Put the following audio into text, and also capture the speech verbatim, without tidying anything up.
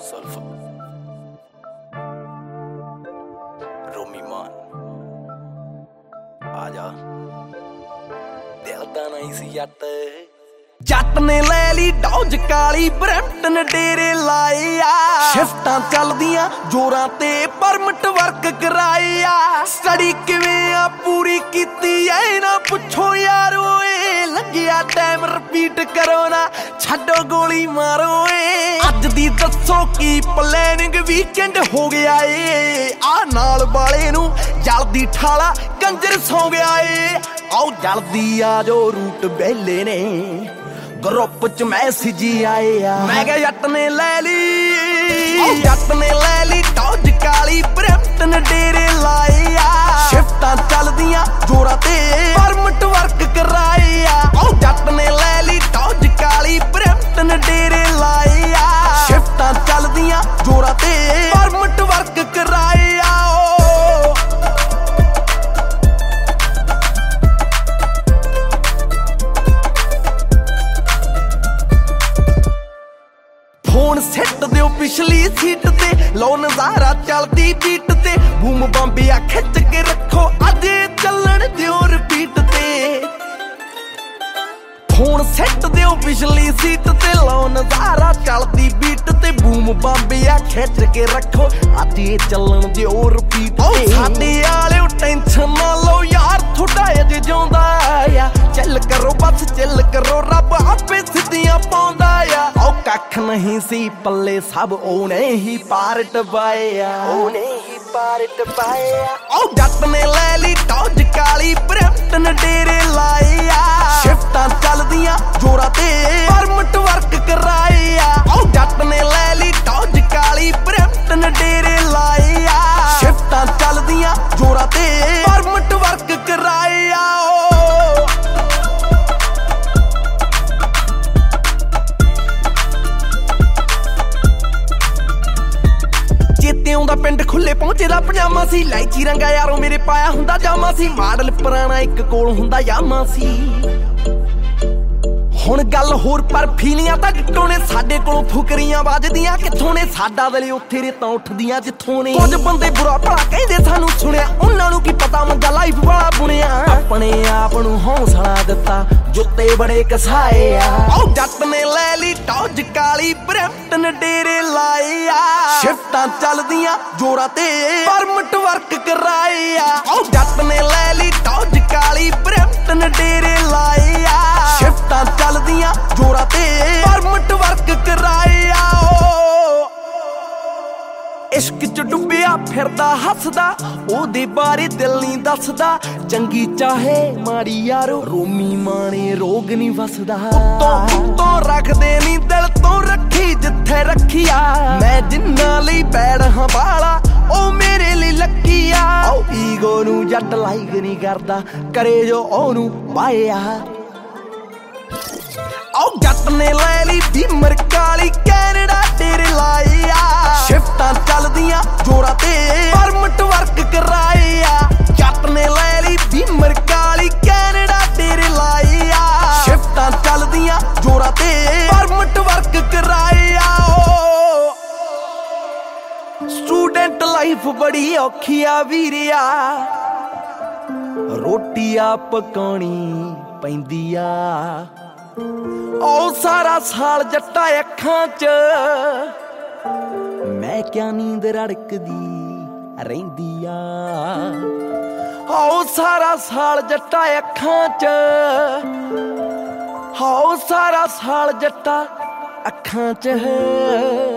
सुल्फ रोमी मान आजा दिल दा नहीं सी जट जट ने लै ली डॉज काली ब्रैम्पटन डेरे लाए आ शिफ्टां चलदियां जोरां ते परमिट वर्क कराए आ स्टडी किवें आ पूरी कीती ऐ ना पुछो यार ओए लग्गिया टाइम रिपीट करो ना छड्डो गोली मारो ए अज दी दसो की प्लैनिंग वीकेंड हो गया ए आ नाल वाले नू जल्दी ठाला कंजर सौ गया ए आओ जल्दी आ जो रूट बेले ने ग्रुप च मैसेज आए आ मैं क्या जट ने लै ली जट ने लै ली डॉज काली ब्रैम्पटन डेरे लाए आ शिफ्टां चलदियां जोरां ते परमिट वर्क कराए आ जट ने लै ली डॉज काली ब्रैम्पटन डेरे लाए आ शिफ्टां चलदियां जोरां ते परमिट वर्क कराए आ फोन सिट दिओ पिछली सीट ते लो नजारा चलदी बीट ते बूम बंबिया खिच के रखो अज चलन दिओ रिपीट ते फोन सिट दिओ पिछली सीट ते लो नजारा चलदी बीट ते बूम बंबिया खिच के रखो अज चलन दिओ रिपीट ते साडे आले टेंशन ना लो यार थोड़ा अजे जिउंदा आ चिल करो बस चिल करो रब आपे सिद्धियां पाउंदा आ कख नहीं सी पल्ले सब ओने ही पार्ट पाया ओने ही पार्ट पाया ओ जट ने लै ली डॉज काली ब्रैम्पटन डेरे लाए आ शिफ्टां चलदियां जोरां ते परमिट वर्क कराए आ ओ जट ने लै ली डॉज काली ब्रैम्पटन डेरे लाए आ शिफ्टां चलदियां जोरां ते परमिट वर्क कराए आ आउंदा पिंड खुले पहुंचे दा पजामा सी लाइची रंगा यारों मेरे पाया हुंदा जामा सी मॉडल पुराना एक कोल हुंदा यामा सी हुण गल होर पर फीलियां तां डिट्टो ने साडे कोलों फुकरियां वजदियां कित्थों ने साडा दले उत्थे रेतां उठदियां जित्थों ने कुछ बंदे बुरा भला कहंदे सानू सुणिया उन्हां नूं की पता मंगा लाइफ वाला बुणिया अपने आप नूं हौसला दित्ता जुत्ते बड़े कसाए आ ओ जट ने लै ली डॉज काली ब्रैम्पटन डेरे लाए आ शिफ्टां चलदियां जोरां ते परमिट वर्क कराए आ ओ जट ने लै ली डॉज काली ब्रैम्पटन डेरे लाए आ शिफ्टां चलदियां जोरां ते परमिट वर्क कराए आ इश्क च डुबिया फिरदा हसदा ओदे बारे दिल नहीं दसदा चंगी चाहे माड़ी यारो रोमी माने रोग नहीं वसदा उत्तों उत्तों रखदे नहीं दिल तो रखी जिथे रखिया मैं जिन्ना लई बैड़ हां बाला ओ मेरे लिए लक्कीया ओ ईगो नू जट लाइक नहीं करदा करे जो ओनू पाया ओ जट ने लै ली बीमर काली कैनेडा डेरे लाए आ शिफ्टां चलदियां जोरां ते परमिट वर्क कराए आ जट ने लै ली बीमर काली कैनेडा डेरे लाए आ शिफ्टां चलदियां जोरां ते परमिट वर्क कराए आ स्टूडेंट लाइफ बड़ी औखी आ वीरिया रोटी आ पकाउणी पैंदी आ ओ सारा साल जट्टा अखां च मैं क्या नींद रड़कदी रहिंदी आ ओ सारा साल जट्टा अखां च ओ सारा साल जट्टा अखां च